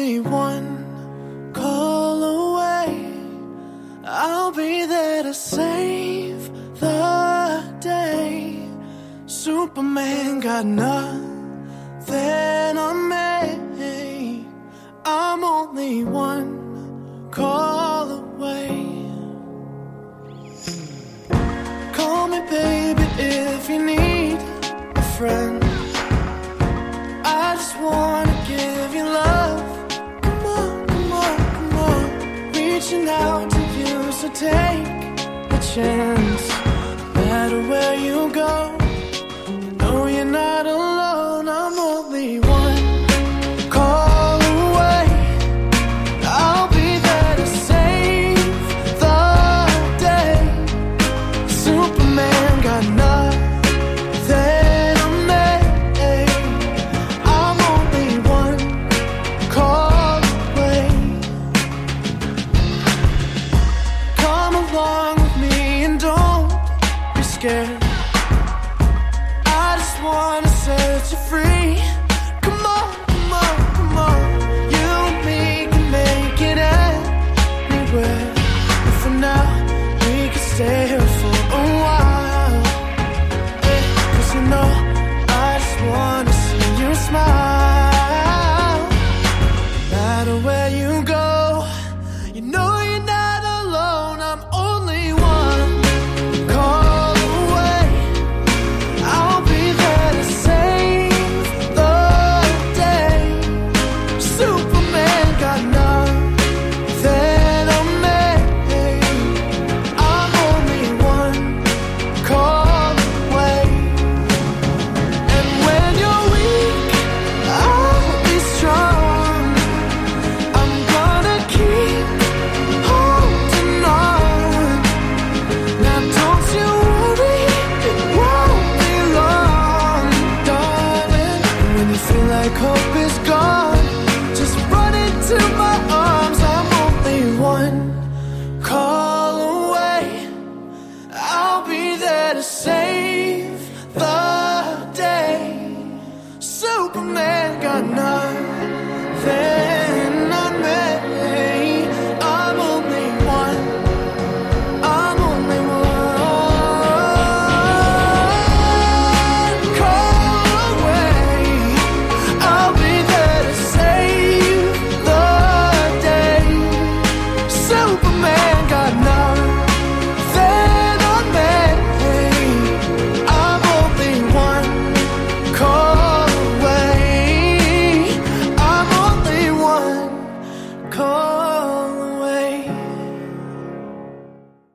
only one call away. I'll be there to save the day. Superman got nothing on me. I'm only one call away. Call me baby if you need a friend. I just wanna give you love. Come on, come on, come on. Reaching out to you, so take a chance. No matter where you go,